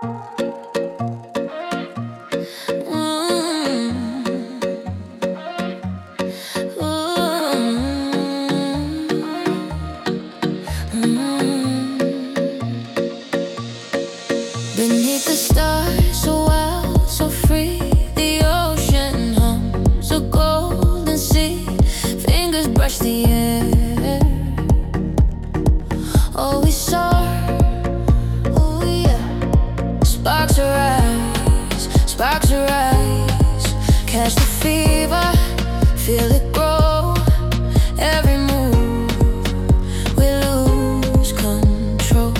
Beneath the stars, so wild, so free, the ocean hums a golden sea. Fingers brush the air. Oh, we soar. Oh, yeah. Sparks arise, sparks arise. Catch the fever, feel it grow. Every move, we lose control.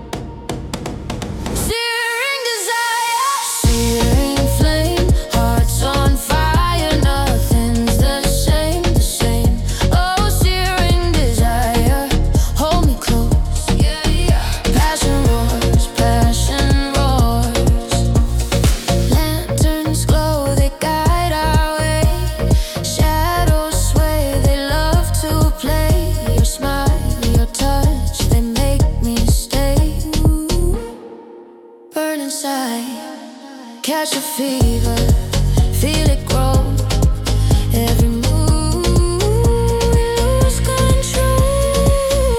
Searing desire, searing flame, hearts on fire, nothing's the same, the same. Oh, searing desire, hold me close. Yeah, yeah. Passion roars, passion roars. Lanterns glow, they guide our way. Shadows sway, they love to play. Your smile, your touch, they make me stay. Ooh. Burn inside, catch a fever, feel it grow. Every move, we lose control.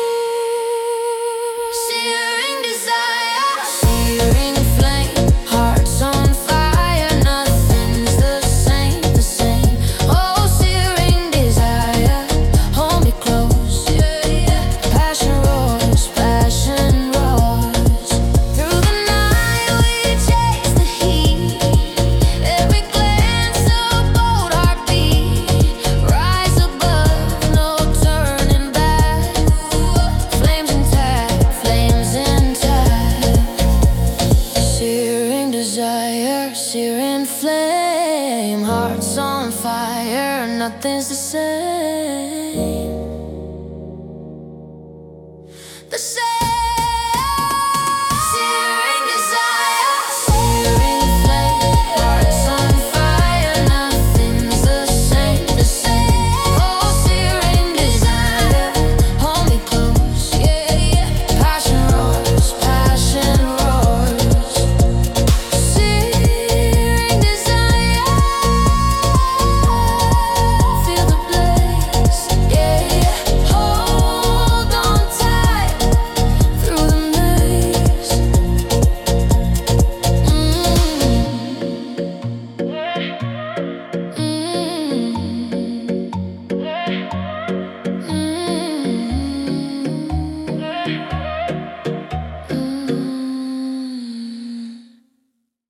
Searing desire, searing flame, hearts on fire, nothing's the same, the same. Oh, searing desire, hold me close. Yeah, yeah. Passion roars, passion roars. Through the night we chase the heat. Every glance a bold heartbeat. Rise above, no turning back. Flames intact, flames intact. Searing desire, searing flame, hearts on fire, nothing's the same.